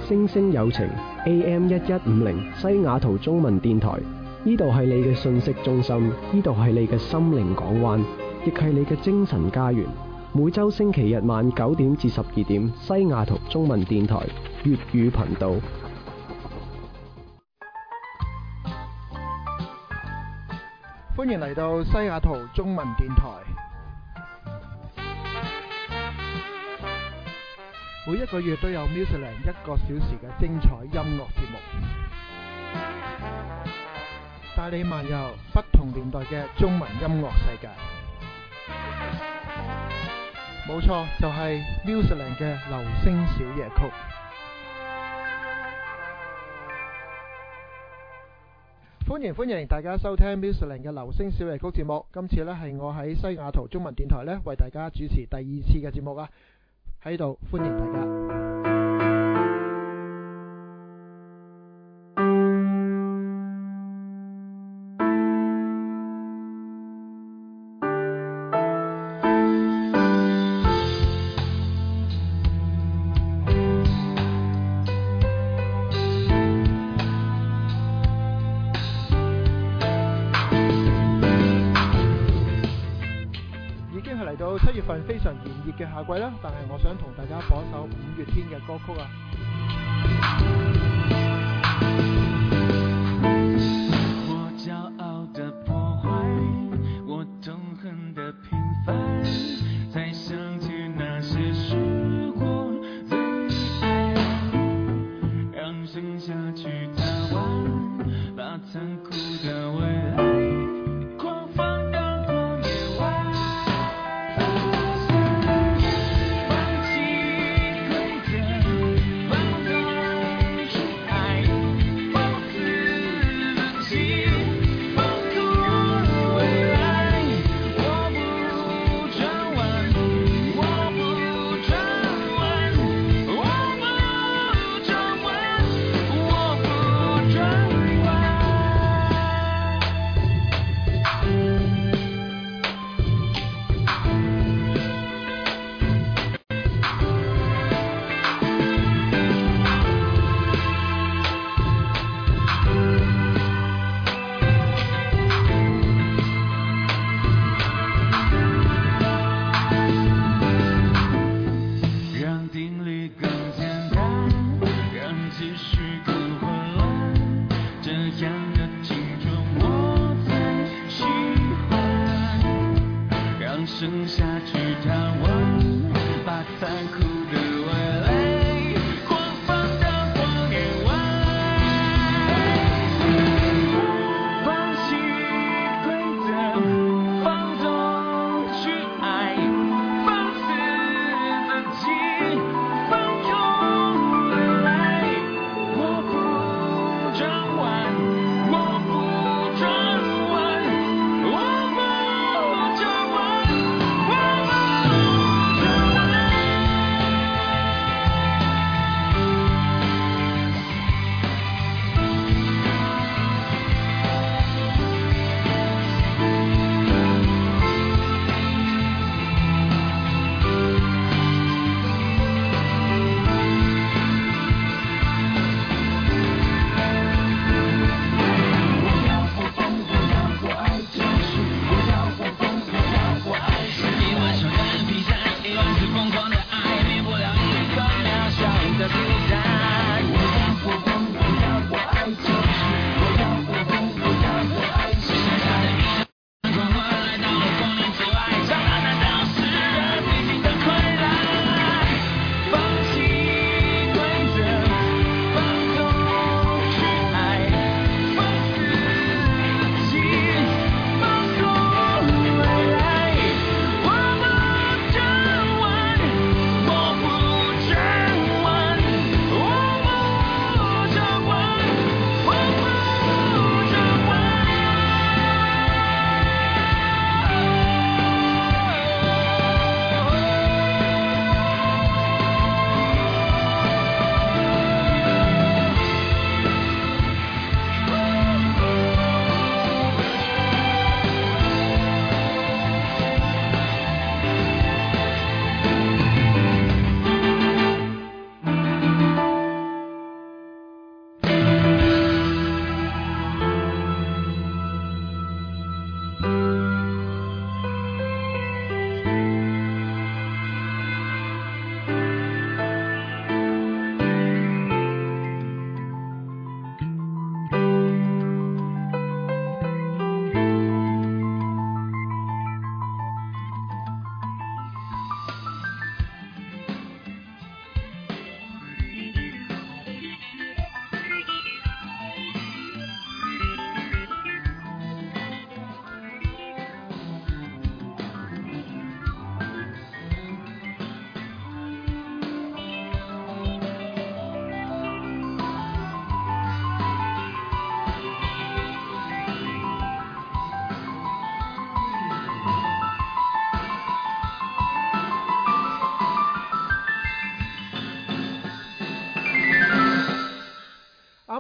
星星有情 AM1150 西雅圖中文電台，呢度係你嘅信息中心，呢度係你嘅心靈港灣，亦係你嘅精神家園。每週星期日晚9點至12點，西雅圖中文電台粵語頻道。 歡迎嚟到西雅圖中文電台。每一個月都有 Musicland 1個小時嘅精彩音樂節目，帶你漫遊不同年代嘅中文音樂世界。冇錯，就係 Musicland 嘅流星小夜曲。歡迎大家收聽 Musicland 嘅流星小夜曲節目。今次呢係我喺西雅圖中文電台呢為大家主持第2次嘅節目啊！喺度歡迎大家。7月份非常炎熱嘅夏季啦，但係我想同大家播一首5月天嘅歌曲啊。 我驕傲的破壞，我痛恨的平凡，才想起那些時光最愛，讓剩下去的玩，把殘酷的未來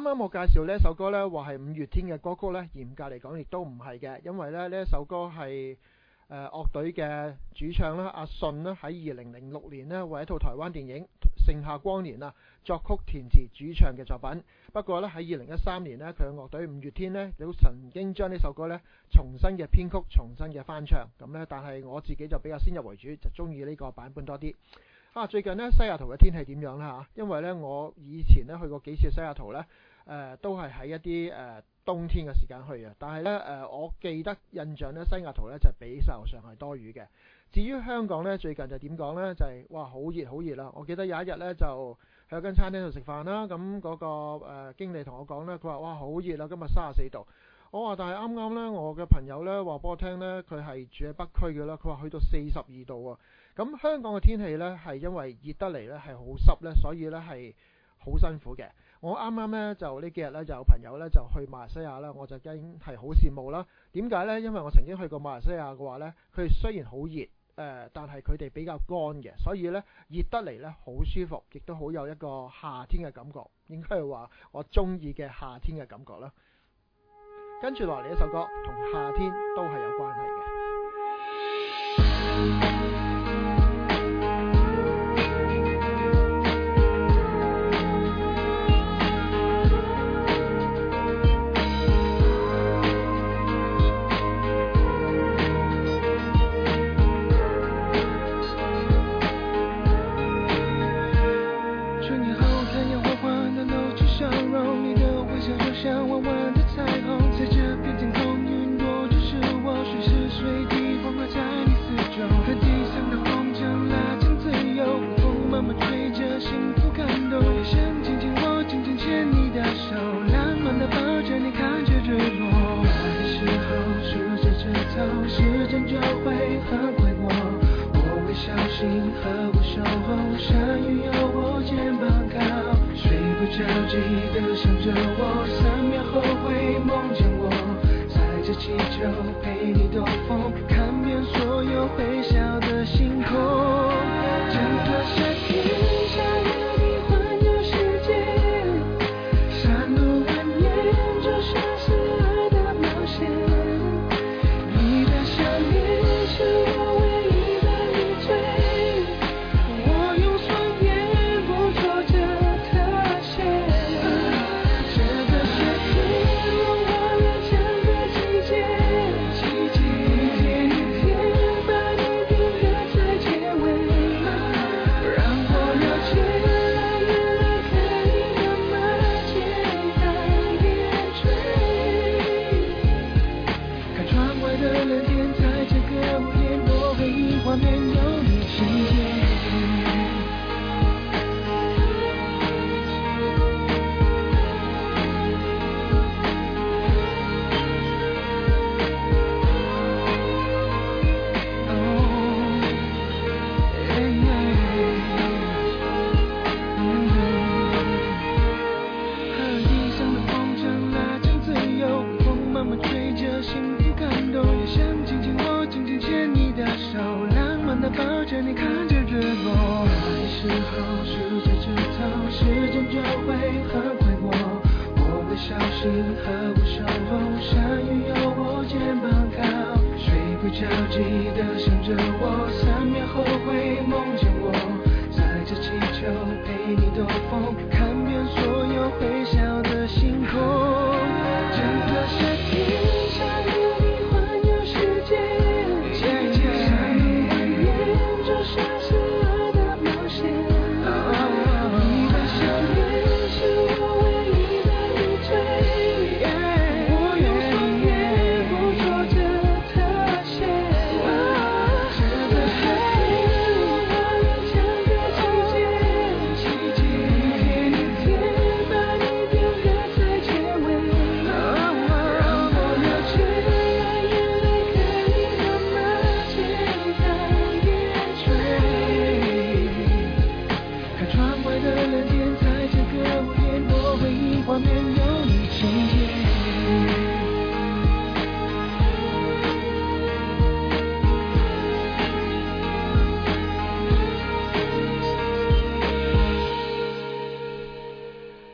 啱我介紹呢首歌呢，話係五月天嘅歌曲呢，嚴格嚟講亦都唔係嘅，因為呢一首歌係樂隊嘅主唱啦，阿信啦，喺2006年呢，為一套台灣電影《盛夏光年》作曲填詞主唱嘅作品。不過呢，喺2013年呢，佢嘅樂隊五月天呢，都曾經將呢首歌呢重新嘅編曲、重新嘅翻唱。咁呢，但係我自己就比較先入為主，就中意呢個版本多啲。最近呢，西雅圖嘅天氣點樣啦？因為呢，我以前呢去過幾次西雅圖呢，都係喺一啲冬天嘅時間去嘅。但係呢，我記得印象呢，西雅圖呢就比西澳上係多雨嘅。至於香港呢，最近就點講呢？就係哇，好熱好熱啦！我記得有一日呢，就喺間餐廳度食飯啦，咁嗰個經理同我講呢，佢話哇，好熱啦，今日34度。我話但係啱啱呢，我嘅朋友呢話俾我聽呢，佢係住喺北區嘅啦，佢話去到42度喎。咁香港嘅天氣呢，係因為熱得嚟呢，係好濕呢，所以呢係好辛苦嘅。我啱啱呢，就呢幾日呢，就有朋友呢，就去馬來西亞啦，我就梗係好羨慕啦。點解呢？因為我曾經去過馬來西亞嘅話呢，佢雖然好熱，但係佢哋比較乾嘅，所以呢，熱得嚟呢，好舒服，亦都好有一個夏天嘅感覺，應該係話我中意嘅夏天嘅感覺啦。跟住落嚟呢首歌同夏天都係有關係嘅。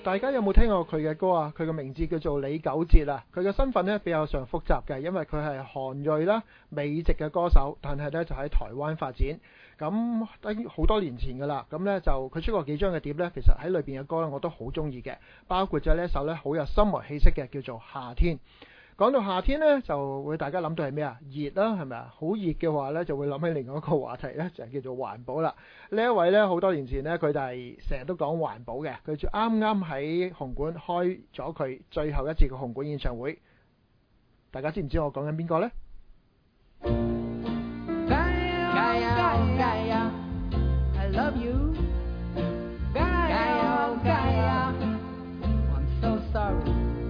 大家有冇聽過佢嘅歌啊？佢嘅名字叫做李玖哲啊。佢嘅身份呢比較上複雜嘅，因為佢係韓裔啦、美籍嘅歌手，但係呢就喺台灣發展。咁好多年前噶啦，咁呢就佢出過幾張嘅碟呢，其實喺裏邊嘅歌呢我都好中意嘅，包括咗呢一首呢好有summer氣息嘅叫做夏天。講到夏天呢，就會大家諗到係咩啊？熱啦，係咪啊？好熱嘅話呢，就會諗起另外一個話題呢，就係叫做環保啦。呢一位呢，好多年前呢，佢就係成日都講環保嘅。佢就啱啱喺紅館開咗佢最後一次嘅紅館演唱會。大家知唔知我講緊邊個呢 ？Gaia, I love you. Gaia, Gaia, I'm so sorry.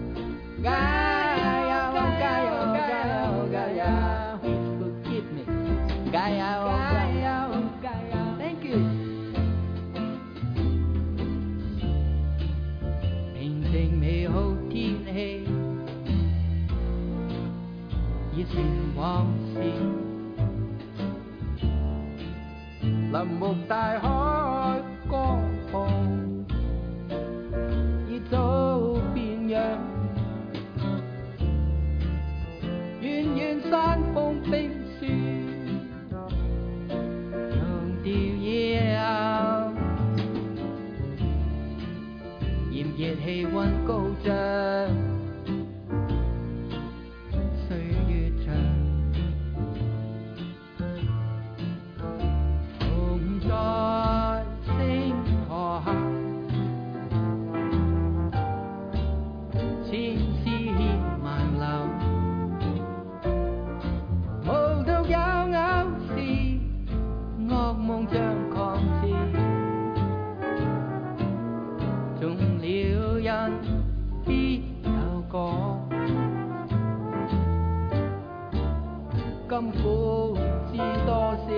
Gaia, Gaia, Gaia, please forgive me. Gaia, Gaia, Gaia, thank you. 平靜美好天氣，熱情往事。林木大海光芒，已早變樣。遠遠山峰冰雪，讓調搖。炎熱氣溫高漲，歲月長。在星河下，千絲萬縷，無獨有偶時，噩夢像狂潮，種了因必有果，甘苦知多少。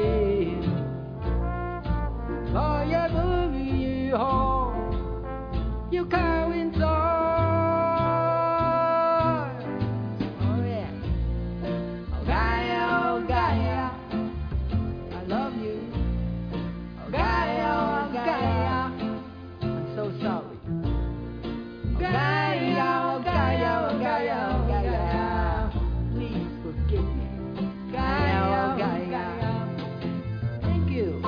來日會如何？要靠現在。Oh yeah, oh Gaia, oh Gaia, I love you. Oh Gaia, oh Gaia, I'm so sorry. Oh Gaia, oh Gaia, oh Gaia, oh Gaia, please forgive me. Gaia, oh Gaia, thank you.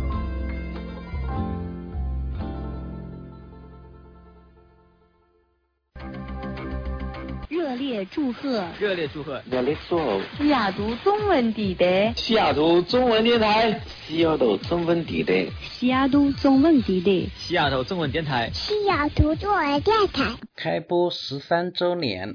热烈祝贺！ 热烈祝贺！ 热烈祝贺！ 西雅图中文地带， 西雅图中文电台，西雅图中文地带， 西雅图中文地带， 西雅图中文电台， 西雅图中文电台开播13周年。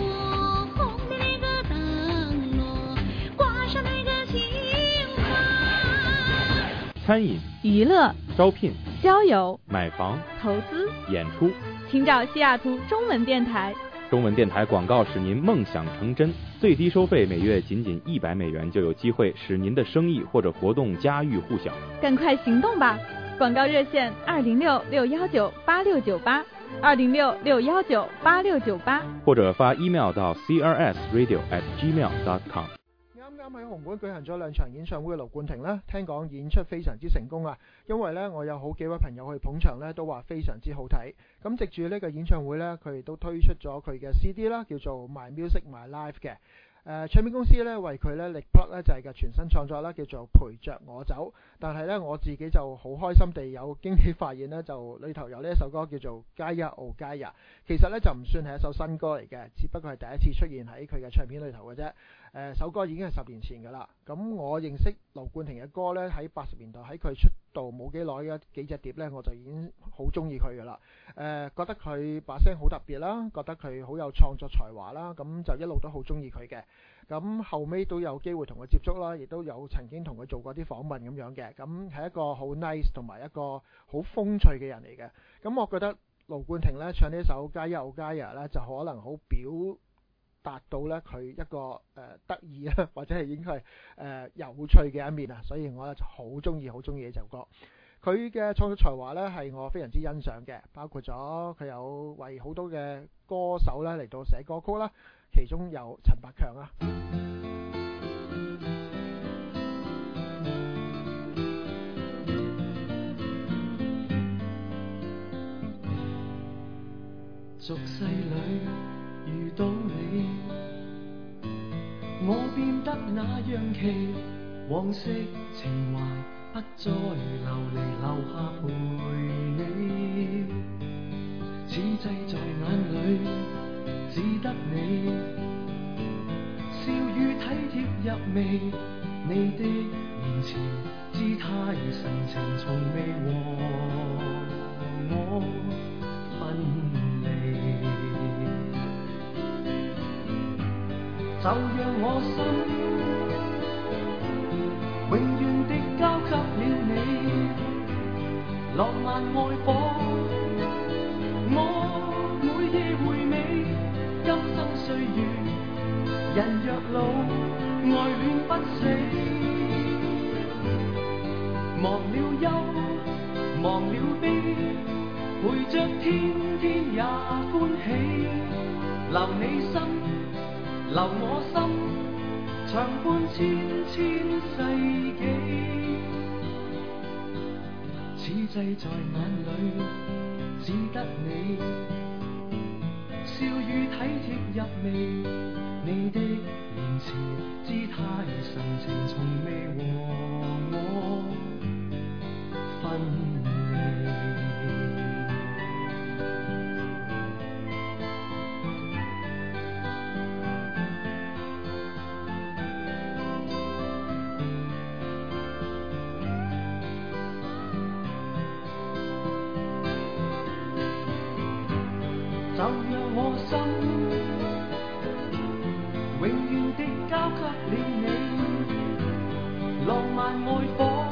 餐饮、 娱乐、 招聘、 交友、 买房、 投资、 演出， 请找西雅图中文电台。 中文电台广告使您梦想成真，最低收费每月仅$100就有机会使您的生意或者活动家喻户晓。 赶快行动吧！广告热线206-619-8698，206-619-8698， 或者发 email 到 crsradio@gmail.com。 啱啱喺紅館舉行咗2場演唱會嘅盧冠廷呢，聽講演出非常之成功啊！因為呢，我有好幾位朋友去捧場呢，都話非常之好睇。咁藉住呢個演唱會呢，佢亦都推出咗佢嘅 CD 啦，叫做 My Music My Life 嘅。唱片公司呢，為佢呢力 plug 呢就係嘅全新創作啦，叫做陪着我走。但係呢，我自己就好開心地有驚喜發現呢，就裏頭有呢一首歌叫做 Gaia Oh Gaia。其實呢，就唔算係一首新歌嚟嘅，只不過係第一次出現喺佢嘅唱片裏頭嘅啫。首歌已經係10年前㗎啦。咁我認識盧冠廷嘅歌呢，喺80年代喺佢出道冇幾耐嘅幾隻碟呢，我就已經好中意佢㗎啦。覺得佢把聲好特別啦，覺得佢好有創作才華啦，咁就一路都好中意佢嘅。咁後尾都有機會同佢接觸啦，亦都有曾經同佢做過啲訪問咁樣嘅。咁係一個好 nice 同埋一個好風趣嘅人嚟嘅。咁我覺得盧冠廷呢唱呢首《Gaia Oh Gaia》呢，就可能好表達到咧佢一個得意啦，或者係應該係有趣嘅一面啊，所以我咧就好中意呢首歌。佢嘅創作才華咧係我非常之欣賞嘅，包括咗佢有為好多嘅歌手咧嚟到寫歌曲啦，其中有陳百強啊。 俗世裏遇到你，我變得那樣奇，往昔情懷不再流離，留下陪你，此際在眼裏只得你，笑語體貼入微，你的言辭姿態神情從未和我分離，就讓我心永遠地交給了你，浪漫愛火，我每夜回味，今生歲月，人若老，愛戀不死。忘了憂，忘了悲，陪着天天也歡喜。留你心，留我心，長伴千千世紀。此際在眼裏只得你，笑語體貼入微，你的言辭姿態神情從未和我分離。就讓我心永遠地交給了你，浪漫愛火，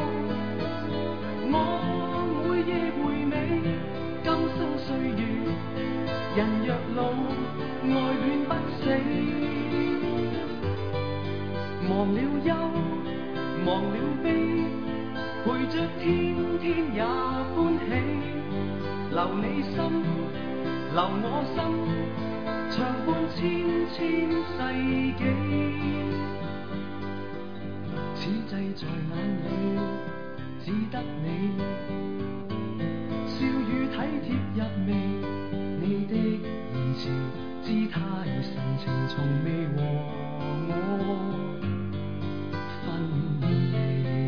我每夜回味，今生歲月，人若老，愛戀不死。忘了憂，忘了悲，陪着天天也歡喜。留你心，留我心，長伴千千世紀。此際在眼裏只得你，笑語體貼入微，你的言辭姿態神情從未和我分離。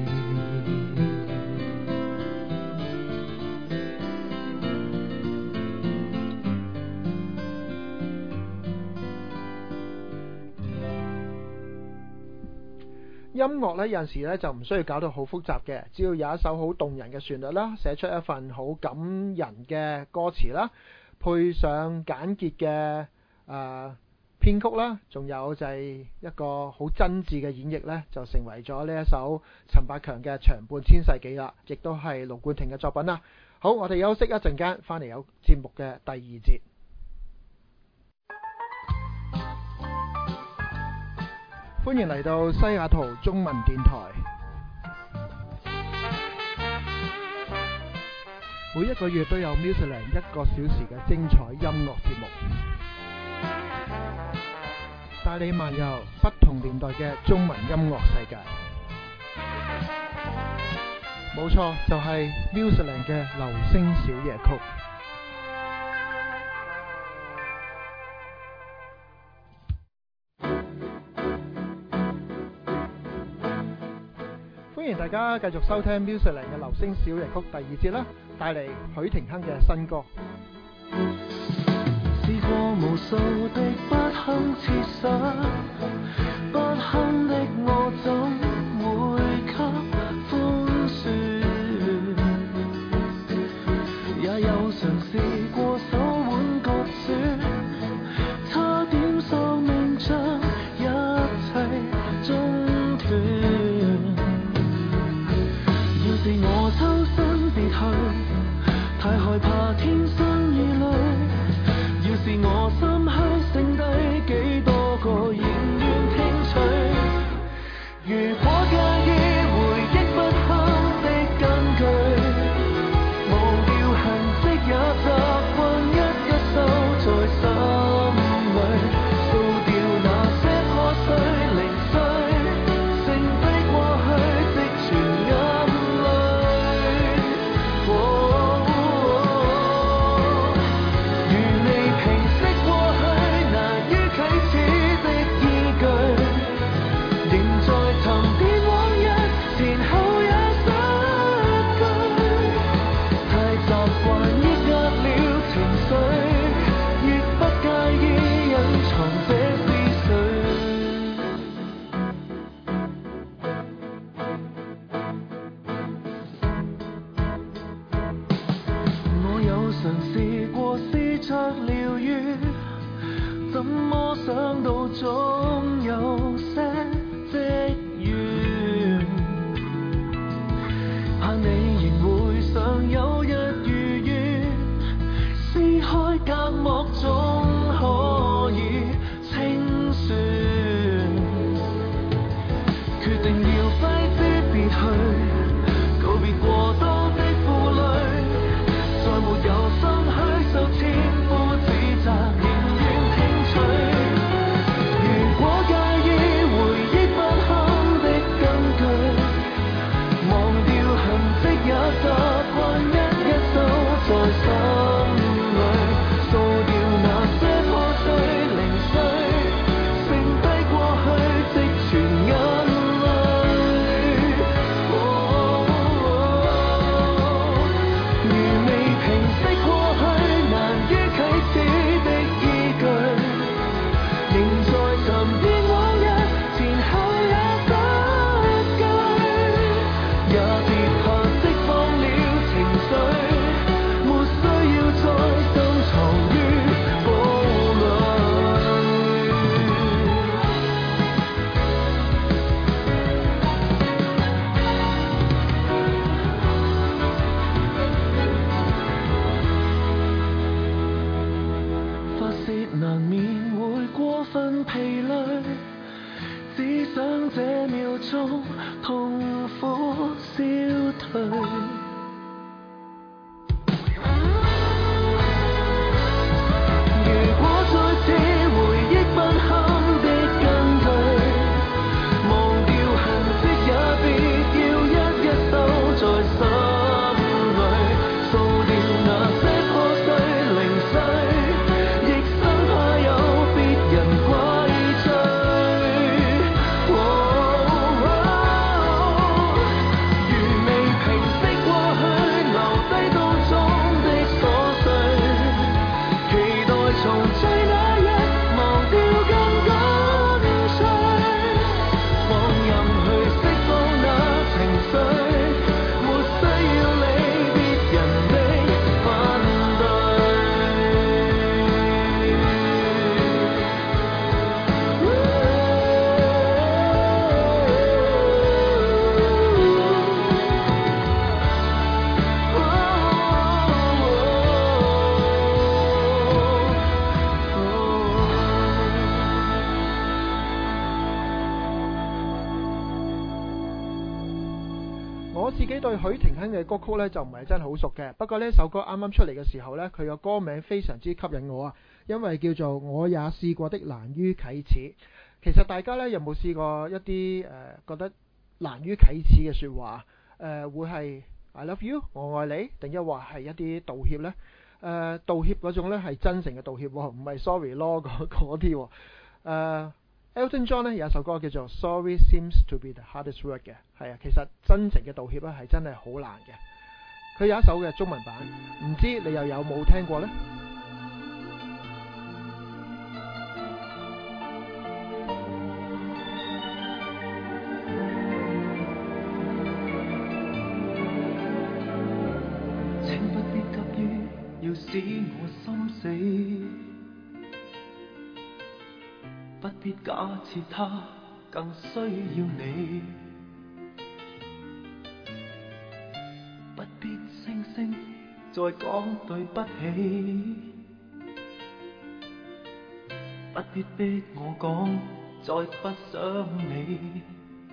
音樂呢，有陣時呢就唔需要搞到好複雜嘅，只要有一首好動人嘅旋律啦，寫出一份好感人嘅歌詞啦，配上簡潔嘅編曲啦，仲有就係一個好真摯嘅演繹呢，就成為咗呢一首陳百強嘅長伴千世紀啦，亦都係盧冠廷嘅作品啦。好，我哋休息一陣間，翻嚟有節目嘅第二節。歡迎嚟到西雅圖中文電台，每一個月都有 Musicland 1個小時嘅精彩音樂節目，帶你漫遊不同年代嘅中文音樂世界。冇錯，就係 Musicland 嘅流星小夜曲。歡迎大家繼續收聽 Musicland 嘅流星小夜曲第二節啦，帶嚟許廷鏗嘅新歌。 試過無數的不堪設想，不堪的我怎會給寬恕？也有嘗試過手腕割損，差點喪命將一切中斷。要是我抽身別去，太害怕天生異類。要是我心虛，剩低幾多個仍願聽取。如果介意回憶不堪的根據，無聊痕跡也習慣。 着療愈，怎麼想到總有些積怨，怕你仍會想有日如願，撕開隔膜總可以清算，決定要揮之別去，告別過多的負累，再沒有心虛受千夫指責，寧願聽取。如果介意回憶不堪的根據，忘掉痕跡也習慣一一收在心裏，掃掉那些破碎零碎，剩低過去積存眼淚。如未平息過去難於啟齒的依據，仍在尋遍往日前後也失據，也別怕釋放了情緒，沒需要再深藏於堡壘。發洩難免會過分疲累，只想這秒鐘痛苦消退。如果再次回憶不堪的根據，忘掉痕跡也別要一一收在心裏，掃掉那些破碎零碎，亦生怕有別人怪罪。如未平息過去留低當中的瑣碎，期待重聚那日忘掉更乾脆，放任去釋放那情緒，沒需要理別人的反對。 我自己對許廷鏗嘅歌曲呢，就唔係真係好熟嘅，不過呢首歌啱啱出嚟嘅時候呢，佢個歌名非常之吸引我啊，因為叫做我也試過的難於啟齒。其實大家呢，有冇試過一啲覺得難於啟齒嘅説話？會係 I love you 我愛你，定抑或係一啲道歉呢？道歉嗰種呢係真誠嘅道歉喎，唔係 sorry 咯嗰啲喎。Elton John 呢有一首歌叫做 Sorry Seems to be the Hardest Word 嘅，係啊，其實真誠嘅道歉呢係真係好難嘅。佢有一首嘅中文版，唔知你又有冇聽過呢？ 請不必急於要使我心死，不必假設他更需要你，不必聲聲再講對不起，不必逼我講再不想你，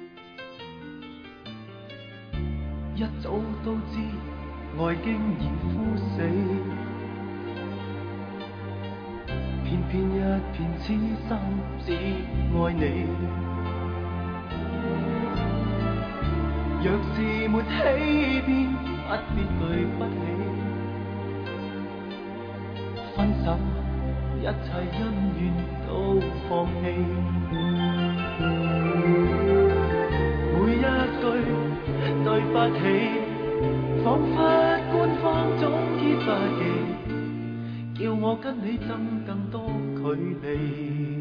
一早都知愛經已枯死，偏偏一片痴心只愛你。若是沒欺騙，不必對不起。分手，一切恩怨都放棄。每一句對不起，彷彿官方總結法記，叫我跟你爭更多距離。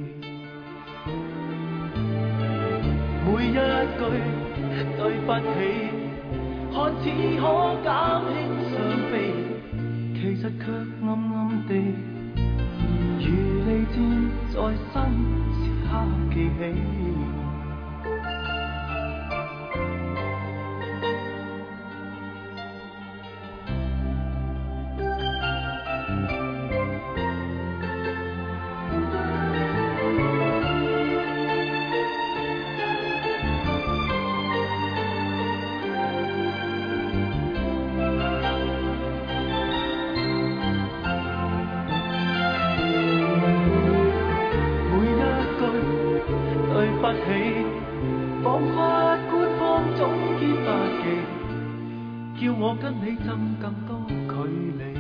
每一句對不起，看似可減輕傷悲，其實卻暗暗地在心時刻記起。跟你爭更多距離，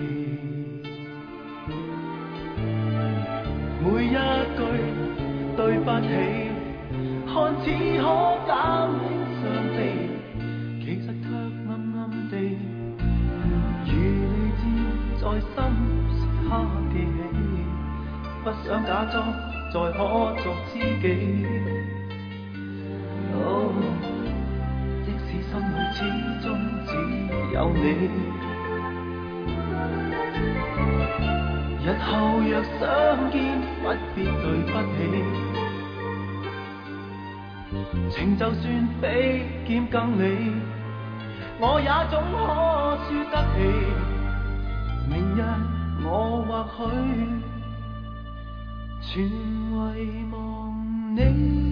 每一句對不起，看似可減輕傷悲，其實卻暗暗地如你知，在心時刻記起，不想假裝再可作知己。即使心裏始終只有你，日後若相見，不必對不起，情就算比劍更利，我也總可輸得起。明日我或許全遺忘你。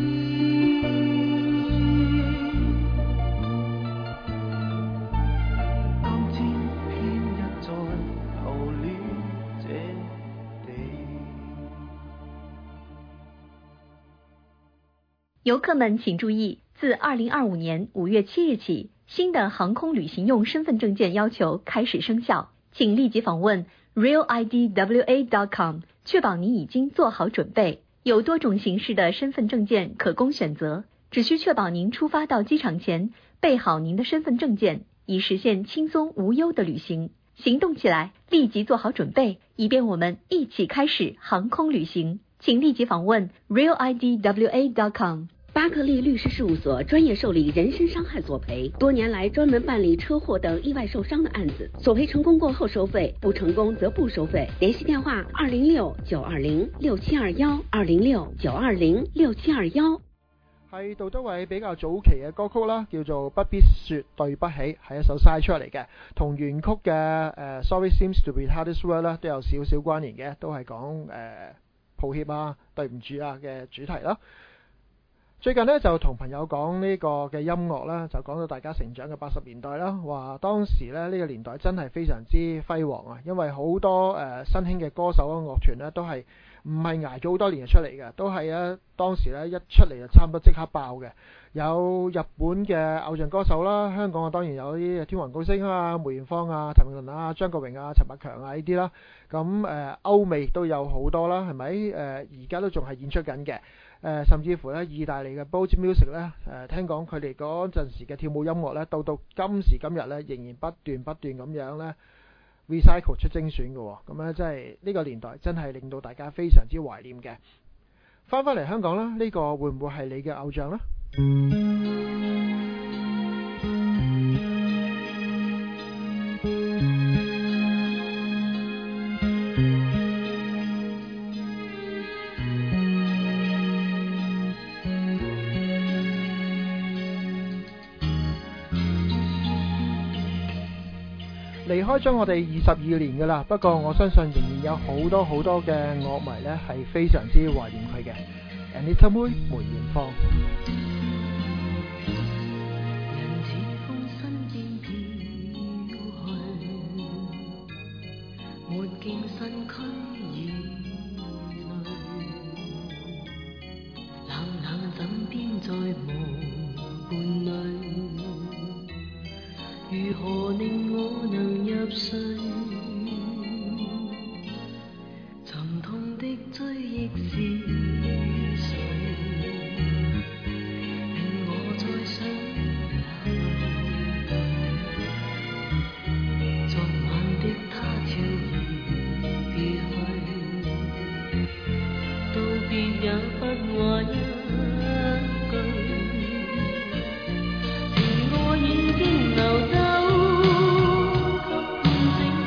游客们请注意，自2025年5月7日起，新的航空旅行用身份证件要求开始生效，请立即访问 realidwa.com， 确保你已经做好准备。有多种形式的身份证件可供选择，只需确保您出发到机场前备好您的身份证件，以实现轻松无忧的旅行。行动起来，立即做好准备，以便我们一起开始航空旅行。请立即访问 realidwa.com。 巴克利律师事务所专业受理人身伤害索赔，多年来专门办理车祸等意外受伤的案子，索赔成功过后收费，不成功则不收费。联系电话206-920-6721，206-920-6721。 係杜德偉比較早期嘅歌曲啦，叫做不必說對不起，係一首嘥出嚟嘅，同原曲嘅Sorry Seems to Be Hardest Word 啦都有少少關聯嘅，都係講抱歉啊、對唔住啊嘅主題啦。最近呢，就同朋友講呢個嘅音樂啦，就講到大家成長嘅80年代啦，話當時呢個年代真係非常之輝煌啊，因為好多新興嘅歌手啊、樂團呢，都係唔係捱咗好多年出嚟嘅，都係當時呢一出嚟就差唔多即刻爆嘅。有日本嘅偶像歌手啦，香港當然有啲天王巨星啊、梅艷芳啊、譚詠麟啊、張國榮啊、陳百強啊呢啲啦。咁歐美都有好多啦，係咪？而家都仲係演出緊嘅。甚至乎咧，意大利嘅 Bolt Music 咧，聽講佢哋嗰陣時嘅跳舞音樂咧，到今時今日咧，仍然不斷咁樣咧 recycle 出精選嘅喎。咁咧，真係呢個年代真係令到大家非常之懷念嘅。翻嚟香港啦，呢個會唔會係你嘅偶像呢？離開咗我哋22年㗎啦，不過我相信仍然有好多嘅樂迷呢係非常之懷念佢嘅。Anita 妹梅艷芳。 人似風身邊飄去，沒見身軀已累，冷枕邊再無伴侶。如何令我能入睡？沉痛的追憶是誰？令我再想起昨晚的他悄然別去，道別也不話一句，情愛已經流走。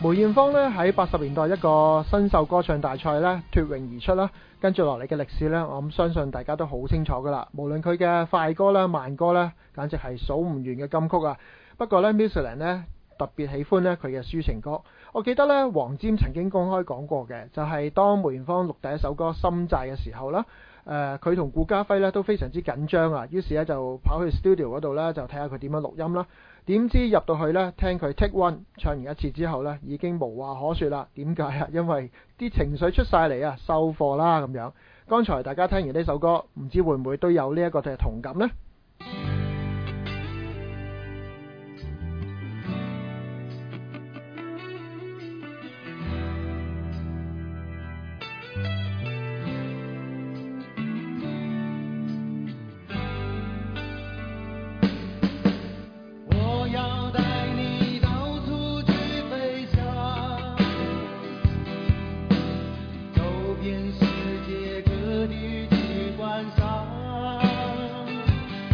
梅艷芳呢喺80年代一個新秀歌唱大賽呢脫穎而出啦，跟住落嚟嘅歷史呢，我諗相信大家都好清楚噶啦。無論佢嘅快歌啦、慢歌啦，簡直係數唔完嘅金曲啊。不過呢 Musicland 呢特別喜歡呢佢嘅抒情歌。我記得呢黃霑曾經公開講過嘅，就係當梅艷芳錄第一首歌《心債》嘅時候啦，佢同顧嘉輝呢都非常之緊張啊，於是呢就跑去 studio 嗰度呢，就睇下佢點樣錄音啦。點知入到去呢，聽佢 take one 唱完一次之後呢，已經無話可說啦。點解啊？因為啲情緒出晒嚟啊，收貨啦咁樣。剛才大家聽完呢首歌，唔知會唔會都有呢一個嘅同感呢？ 遍世界各地去观赏。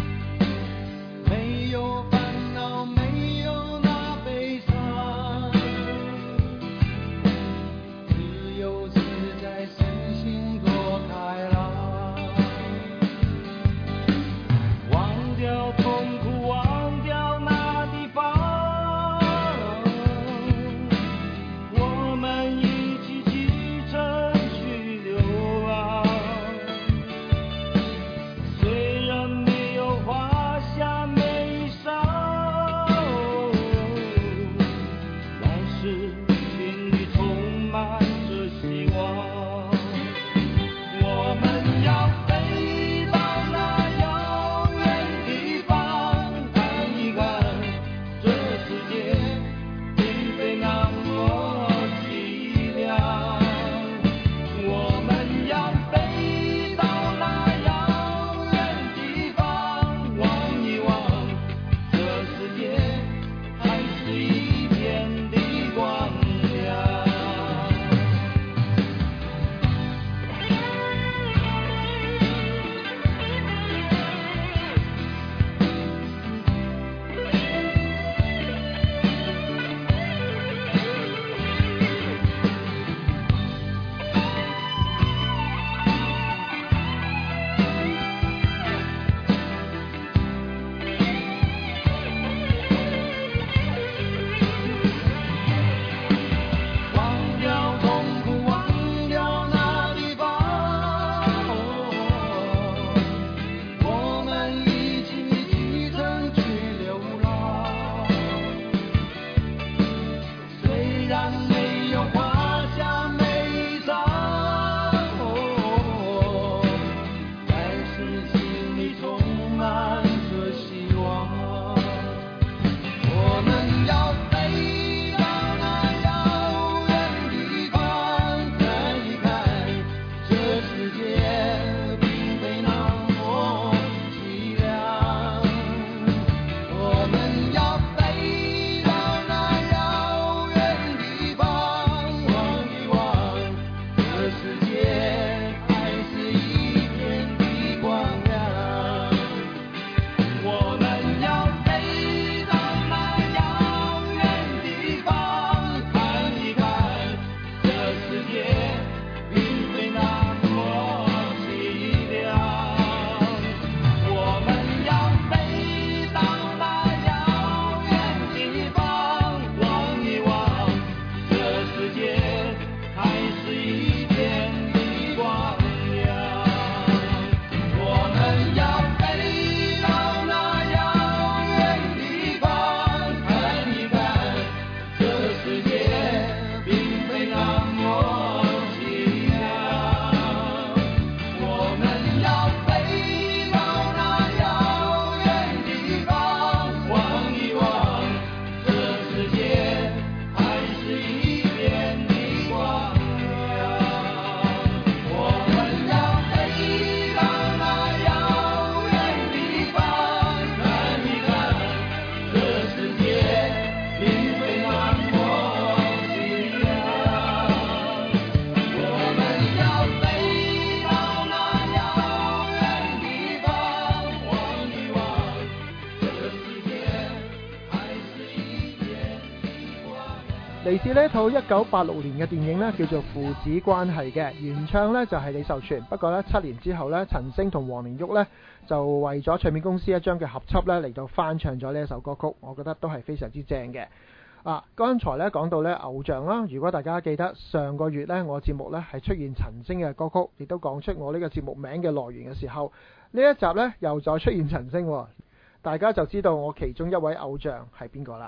嚟自呢套1986年嘅電影呢，叫做《父子關係》嘅，原唱呢就係李壽全。不過呢7年之後呢，陳星同黃連玉呢就為咗唱片公司一張嘅合輯呢嚟到翻唱咗呢一首歌曲，我覺得都係非常之正嘅。剛才呢講到呢偶像啦，如果大家記得上個月呢我節目呢係出現陳星嘅歌曲，亦都講出我呢個節目名嘅來源嘅時候，呢一集呢又再出現陳星，大家就知道我其中一位偶像係邊個啦。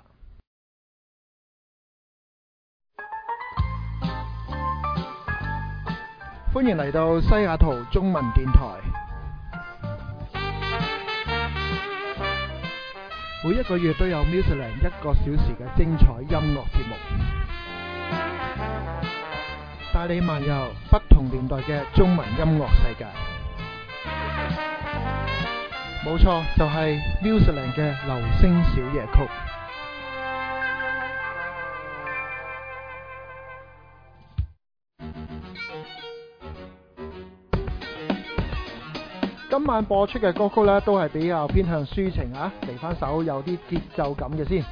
歡迎嚟到西雅圖中文電台。每一個月都有 Musicland 1個小時嘅精彩音樂節目，帶你漫遊不同年代嘅中文音樂世界。冇錯，就係 Musicland 嘅流星小夜曲。今晚播出嘅歌曲呢，都係比較偏向抒情啊，嚟返首有啲節奏感嘅先。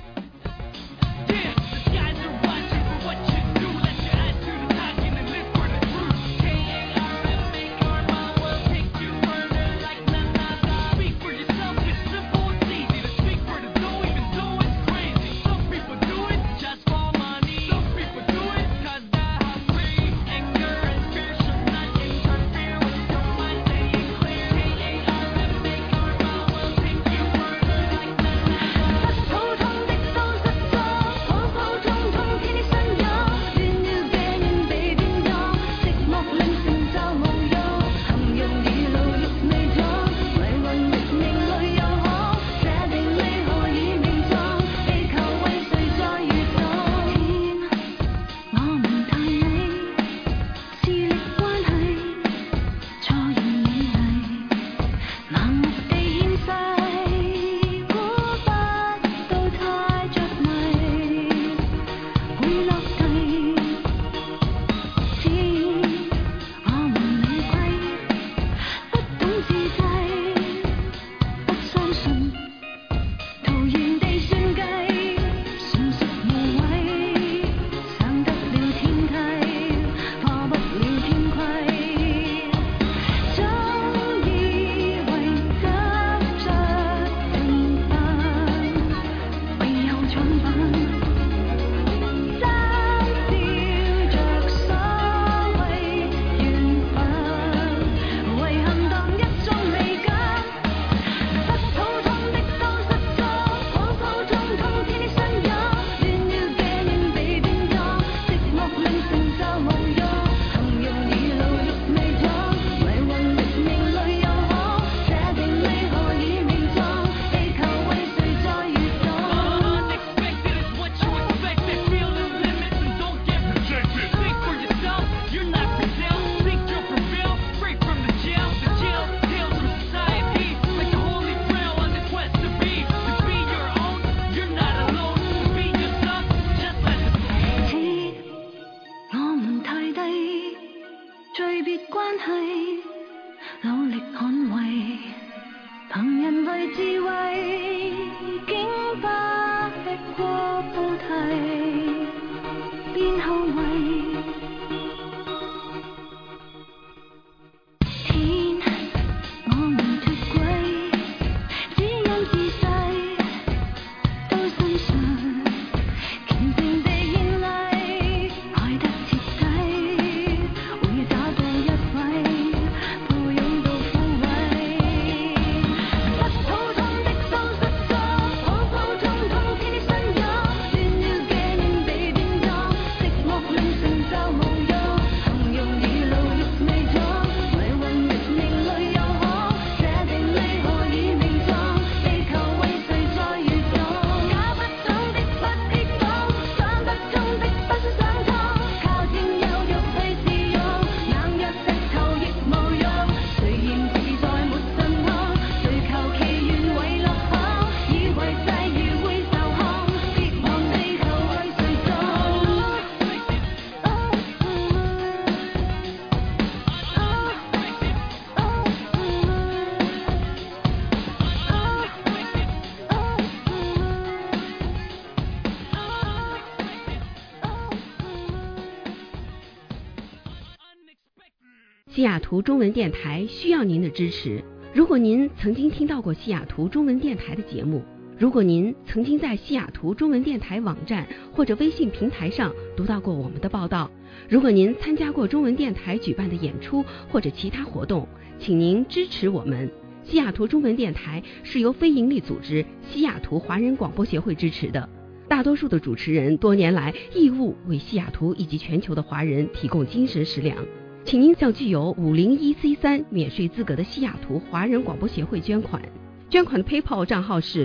西雅图中文电台需要您的支持。如果您曾经听到过西雅图中文电台的节目，如果您曾经在西雅图中文电台网站或者微信平台上读到过我们的报道，如果您参加过中文电台举办的演出或者其他活动，请您支持我们。西雅图中文电台是由非营利组织西雅图华人广播协会支持的，大多数的主持人多年来义务为西雅图以及全球的华人提供精神食粮。请您向具有501C3免税资格的西雅图华人广播协会捐款，捐款的 PayPal 账号是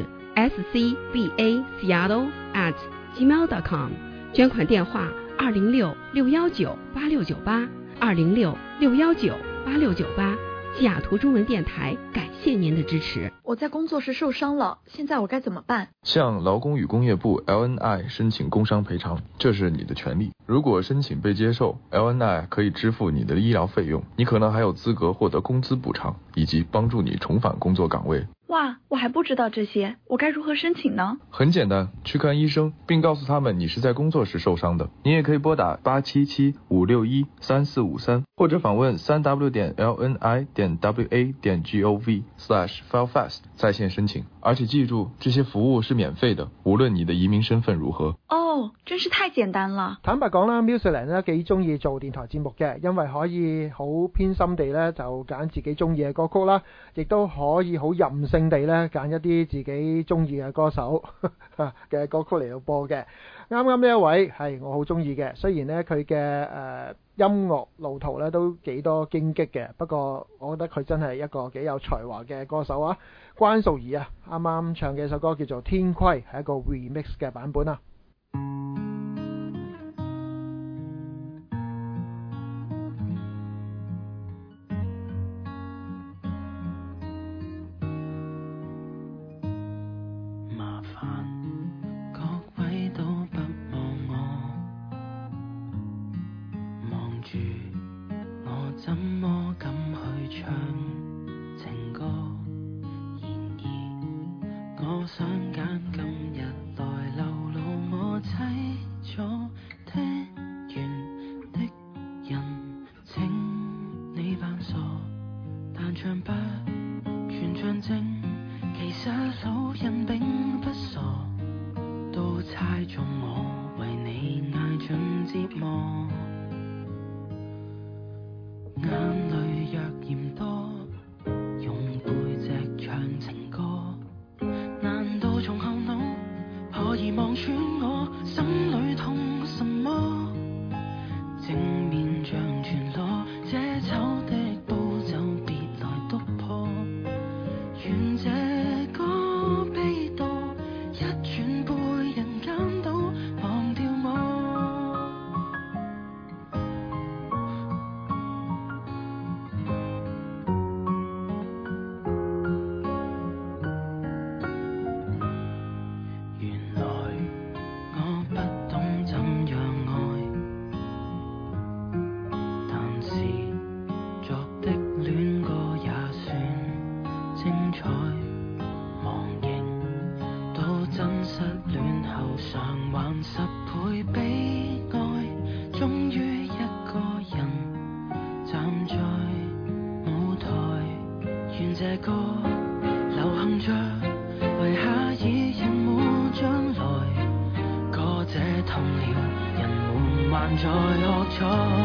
scbaseattle@gmail.com， 捐款电话206-619-8698 206-619-8698。西雅图中文电台感谢您的支持。 我在工作时受伤了，现在我该怎么办？ 向劳工与工业部 LNI 申请工伤赔偿，这是你的权利。如果申请被接受， LNI 可以支付你的医疗费用，你可能还有资格获得工资补偿，以及帮助你重返工作岗位。 哇，我还不知道这些，我该如何申请呢？ 很简单，去看医生，并告诉他们你是在工作时受伤的。你也可以拨打877-561-3453，或者访问www.lni.wa.gov/filefast 在線申請。而且記住，這些服務是免費的，無論你的移民身份如何。 哦，真是太簡單啦！ 坦白講啦 Musicland 咧幾中意做電台節目嘅，因為可以好偏心地咧就揀自己中意嘅歌曲啦，亦都可以好任性地咧揀一啲自己中意嘅歌手嘅歌曲嚟到播嘅。啱啱呢一位係我好中意嘅，雖然咧佢嘅音樂路途咧都幾多荊棘嘅，不過我覺得佢真係一個幾有才華嘅歌手啊！關淑怡啊，啱啱唱嘅一首歌叫做《天規》，係一個 remix 嘅版本啊。 麻煩各位都不望我，望住我怎麼敢去唱情歌？然而我想揀今日來流露我凄楚聽完的人，請你扮傻，但唱不全像正，其實老人並不傻，都猜中我為你捱盡折磨。眼淚若嫌多，用背脊唱情歌，難道從後腦可以望穿我心裏痛什麼？正面像全裸，這醜的步驟別來督破，願這個悲悼一轉背人間到忘掉我。原來我不懂怎樣愛，但是作的戀歌也算精彩。忘形到真失戀後償還10倍悲哀，終於一個人站在舞台，願這歌流行着為下一人沒將來，歌這痛了，人們還在喝彩。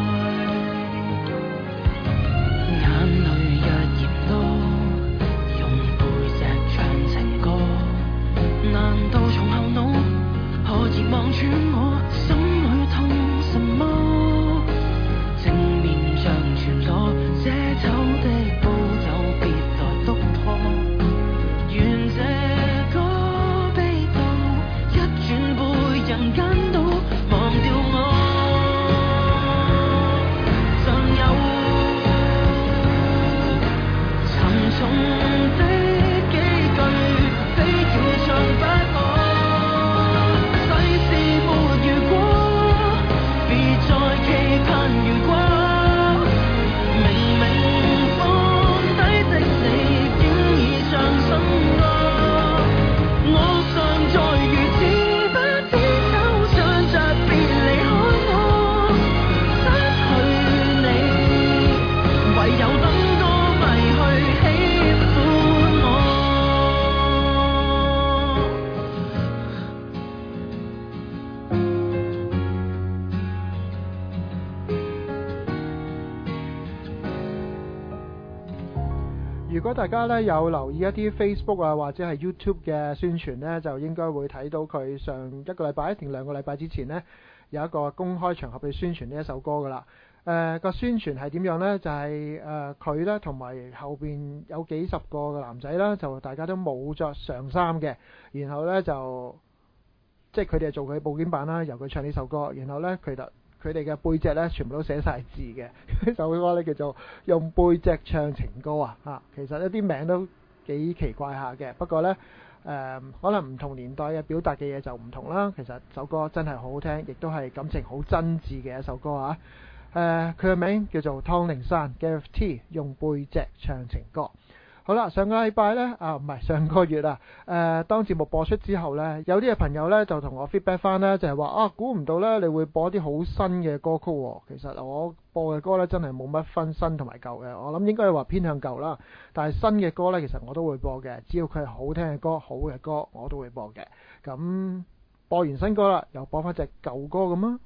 眼淚若嫌多，用背脊唱情歌，難道從後腦可以望穿我心裏痛什麼？正面像全裸，這醜的步驟別來督破，願這個悲悼一轉背人間都忘掉我。 果大家咧有留意一啲 Facebook 啊或者係 YouTube 嘅宣傳呢，就應該會睇到佢上一個禮拜定2個禮拜之前呢，有一個公開場合去宣傳呢一首歌噶啦。個宣傳係點樣呢？就係佢呢同埋後邊有幾十個嘅男仔啦，就大家都冇着上衫嘅，然後呢，就即係佢哋做佢報件版啦，由佢唱呢首歌，然後呢，佢哋嘅背脊呢全部都寫晒字嘅，呢首歌呢叫做用背脊唱情歌啊！其實一啲名都幾奇怪下嘅，不過呢，可能唔同年代嘅表達嘅嘢就唔同啦。其實首歌真係好好聽，亦都係感情好真摯嘅一首歌啊！佢嘅名叫做湯令山 Gareth T 用背脊唱情歌。好啦，上個禮拜呢，唔係上個月啊，當節目播出之後呢，有啲嘅朋友呢就同我 feedback 翻呢，就係話估唔到呢你會播啲好新嘅歌曲喎。其實我播嘅歌呢真係冇乜分新同埋舊嘅，我諗應該係話偏向舊啦。但係新嘅歌呢，其實我都會播嘅，只要佢係好聽嘅歌、好嘅歌，我都會播嘅。咁播完新歌啦，又播翻隻舊歌咁啊！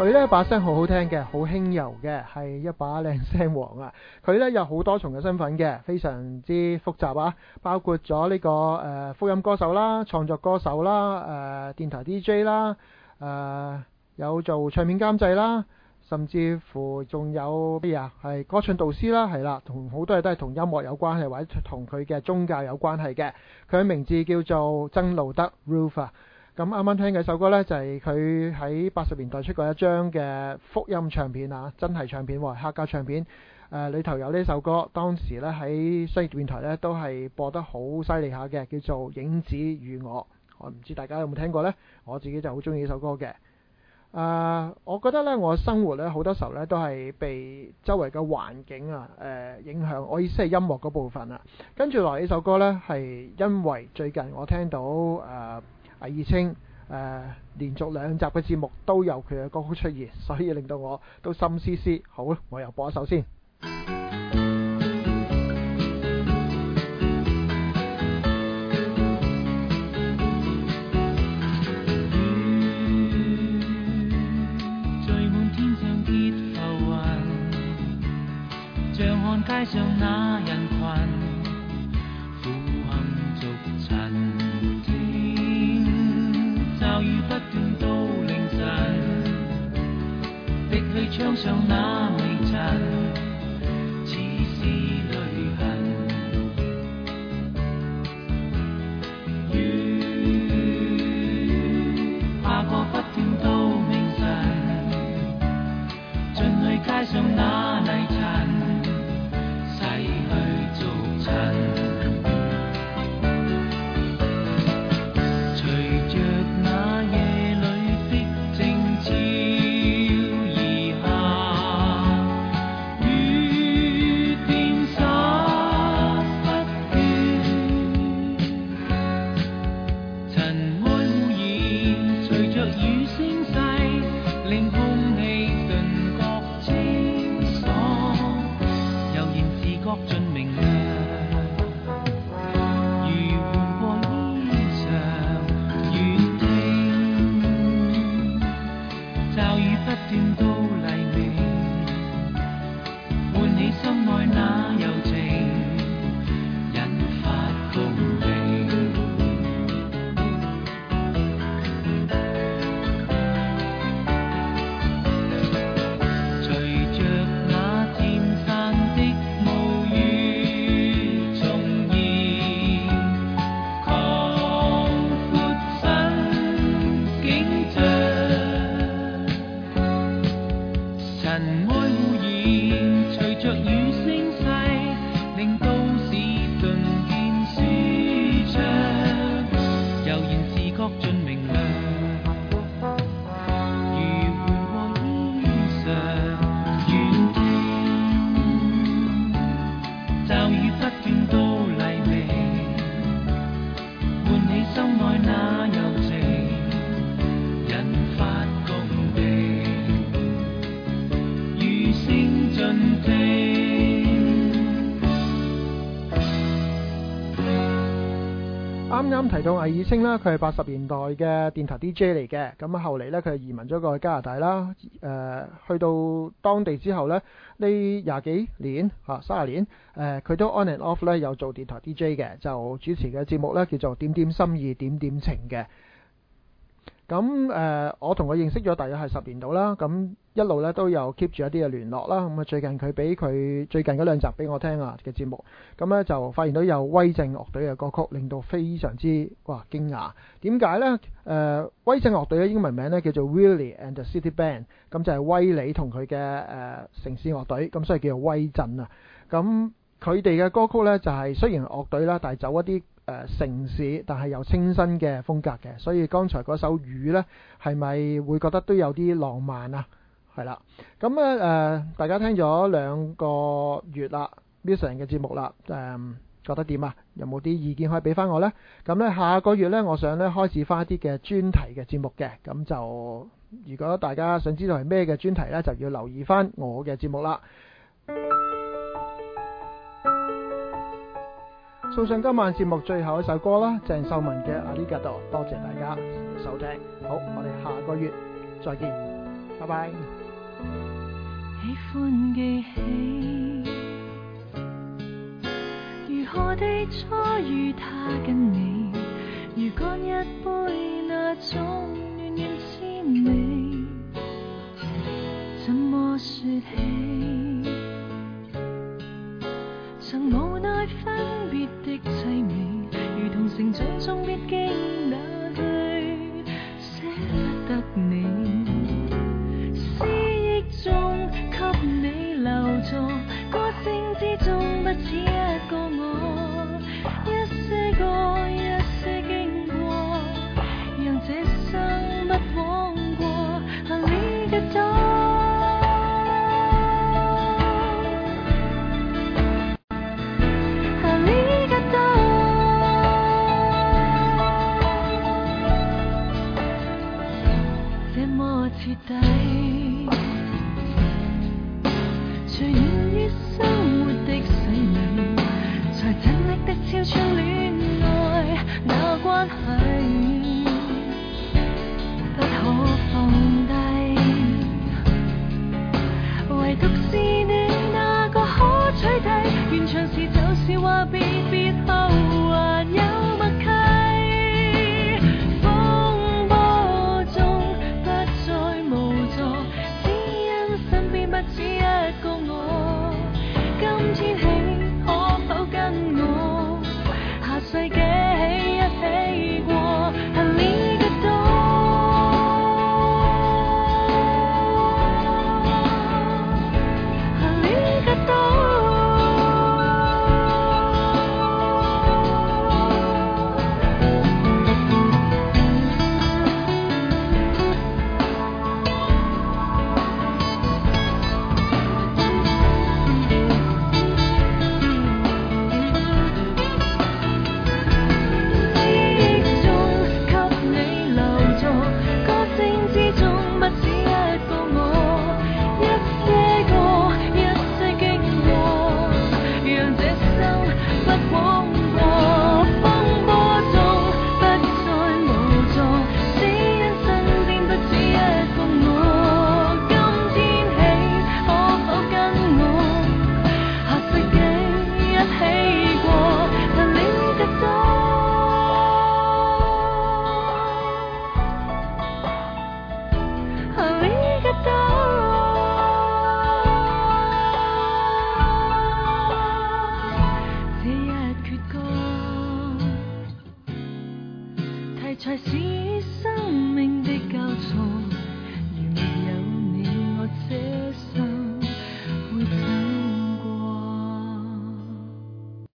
佢呢把聲好好聽嘅，好輕柔嘅，係一把靚聲王啊！佢呢有好多重嘅身份嘅，非常之複雜啊，包括咗呢個福音歌手啦、創作歌手啦、電台 DJ 啦、有做唱片監製啦，甚至乎仲有咩啊？係歌唱導師啦，係啦，同好多嘢都係同音樂有關係，或者同佢嘅宗教有關係嘅。佢嘅名字叫做曾路德 Ruth 啊。咁啱啱聽嘅首歌呢，就係佢喺80年代出過一張嘅福音唱片啊，真係唱片喎，黑膠唱片。裏頭有呢首歌，當時呢喺商業電台呢都係播得好犀利下嘅，叫做《影子與我》。我唔知大家有冇聽過呢？我自己就好中意呢首歌嘅。我覺得呢，我生活呢好多時候呢都係被周圍嘅環境影響。我意思係音樂嗰部分啊。跟住落嚟呢首歌呢，係因為最近我聽到魏以清連續2集嘅節目都有佢嘅歌曲出現，所以令到我都心思思。好，我又播一首先。 聚滿天上結浮雲，像看街上那人群，苦行逐塵。驟雨不斷到凌晨，滴去窗上那微塵，似是淚痕。雨下過不斷到明晨，進去街上那泥塵，洗去逐塵。 啱提到魏以清啦，佢係80年代嘅電台 DJ 嚟嘅，咁後嚟呢，佢移民咗過去加拿大啦，去到當地之後呢，呢20幾年30年，佢都 on and off 呢有做電台 DJ 嘅，就主持嘅節目呢叫做點點心意點點情嘅。咁我同佢認識咗大約係10年度啦，咁一路咧都有 keep 住一啲嘅聯絡啦。咁啊最近佢俾佢最近嗰2集俾我聽啊嘅節目，咁咧就發現到有威震樂隊嘅歌曲，令到非常之驚訝。點解呢？威震樂隊嘅英文名咧叫做 Willie and the City Band， 咁就係威利同佢嘅城市樂隊，咁所以叫做威震啊。咁佢哋嘅歌曲呢，就係雖然樂隊啦，但係走一啲城市但係又清新嘅風格嘅，所以剛才嗰首雨呢，係咪會覺得都有啲浪漫啊？係啦，咁咧大家聽咗2個月啦 Musician 嘅節目啦，覺得點啊？有冇啲意見可以俾翻我呢？咁呢下個月呢，我想呢開始翻一啲嘅專題嘅節目嘅，咁就如果大家想知道係咩嘅專題呢，就要留意翻我嘅節目啦。送上今晚節目最後一首歌啦，鄭秀文嘅《阿里嘎多》，多謝大家收聽。好，我哋下個月再見，拜拜拜。 喜歡記起如何地初遇他跟你，如乾一杯那種暖暖滋味，怎麼說起曾無奈分別的凄美，如同成長中必經那裏捨不得你，思憶中給你留座，歌聲之中不止一個我，一些歌一些經過，讓這生不枉過，行你嘅道。徹底隨緣於生活的洗禮，才盡力的超出戀愛那關係，不可放低，唯獨是你那個可取替，原長時就是話別後還有默契。只一個我，今天起可否跟我下世紀一起過，行你嘅道，行你嘅道。才是生命的交錯，如沒有你我這